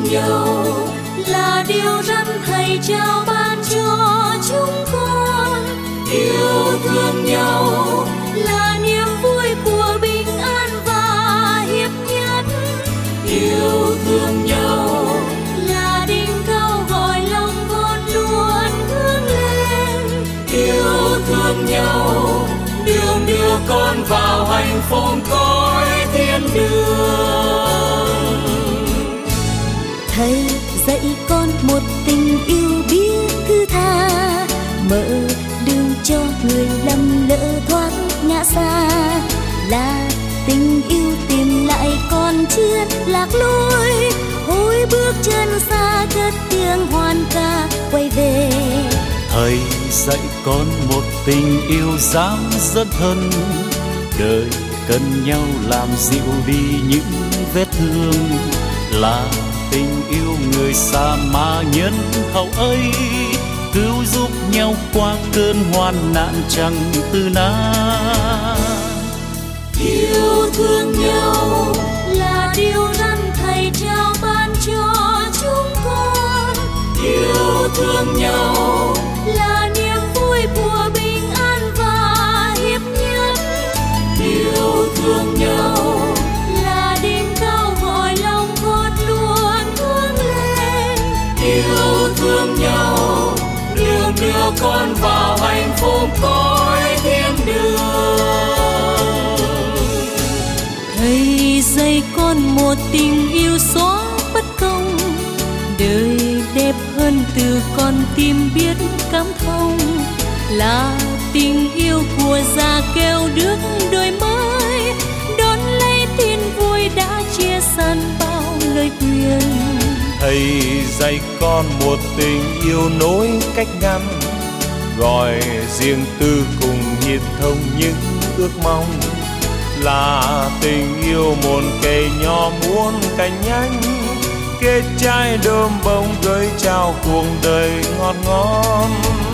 thương nhau là điều răn thầy trao ban cho chúng con. Yêu thương nhau là niềm vui của bình an và hiệp nhất. Yêu thương nhau là đỉnh cao gọi lòng con luôn hướng lên. Yêu thương nhau đường đưa con vào hạnh phúc cõi thiên đường. Thầy dạy con một tình yêu biết thứ tha, mở đường cho người lầm lỡ thoát ngã xa. Là tình yêu tìm lại con chưa lạc lối, hối bước chân xa cất tiếng hoan ca quay về. Thầy dạy con một tình yêu dám dẫn thân, đời cần nhau làm dịu đi những vết thương. Là tình yêu người xa mà nhân hậu ấy, cứu giúp nhau qua cơn hoạn nạn chẳng từ nan. Yêu thương nhau là điều răn thầy trao ban cho chúng con. Yêu thương nhau là niềm vui của bình an và hiệp nhất. Yêu thương nhau là đỉnh cao gọi lòng con luôn hướng lên. Yêu thương nhau đường đưa con vào hạnh phúc cõi thiên đường. Thầy dạy con một tình yêu xóa bất công, đời đẹp hơn từ con tim biết cảm thông. Là tình yêu của già kêu đước đôi mới, đón lấy tin vui đã chia săn bao lời khuyên. Thầy dạy con một tình yêu nối cách ngăn, gọi riêng tư cùng hiệp thông những ước mong. Là tình yêu một cây nho muôn cành nhánh, kết trái đơm bông gửi trao cuộc đời ngọt ngon.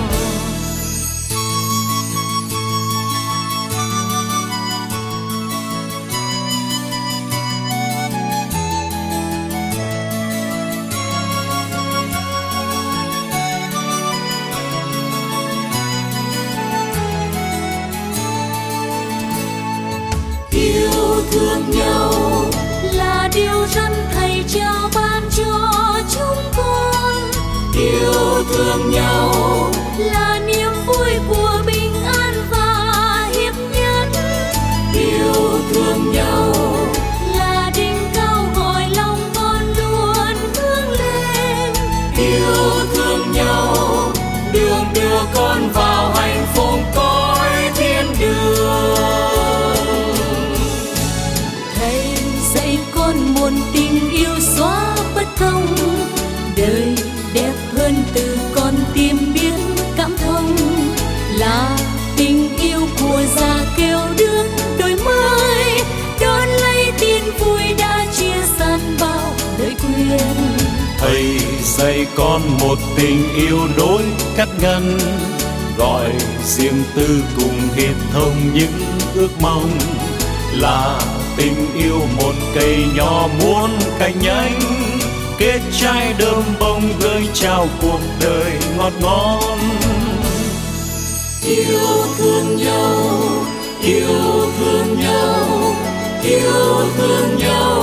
Yêu thương nhau là điều răn thầy trao ban cho chúng con. Yêu thương nhau là niềm vui của bình an và hiệp nhất. Yêu thương nhau là đỉnh cao gọi lòng con luôn hướng lên. Yêu thương nhau đường đưa con vào hạnh phúc cõi thiên đường. Một tình yêu xóa bất công, đời đẹp hơn từ con tim biết cảm thông. Là tình yêu của già kêu đước đôi mới, đón lấy tin vui đã chia săn bao lời khuyên. Thầy dạy con một tình yêu nối cắt ngăn, gọi riêng tư cùng hiệp thông những ước mong. Là tình yêu một cây nho muôn cành nhánh, kết trái đơm bông gửi trao cuộc đời ngọt ngon. Yêu thương nhau, yêu thương nhau, yêu thương nhau